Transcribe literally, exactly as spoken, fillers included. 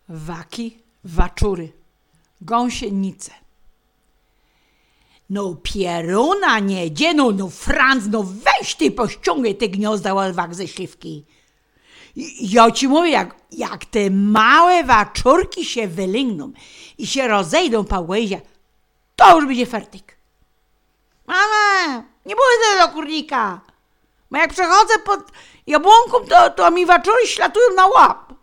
Waki, waczury, gąsienice. No pieruna nie dzie, no, no Franc, no weź ty pościągaj te gniazda łalwak ze śliwki. Ja ci mówię, jak, jak te małe waczurki się wylingną i się rozejdą po łezie, to już będzie fertik. Mama, nie pójdę do kurnika, bo jak przechodzę pod jabłonką, to, to mi waczury ślatują na łap.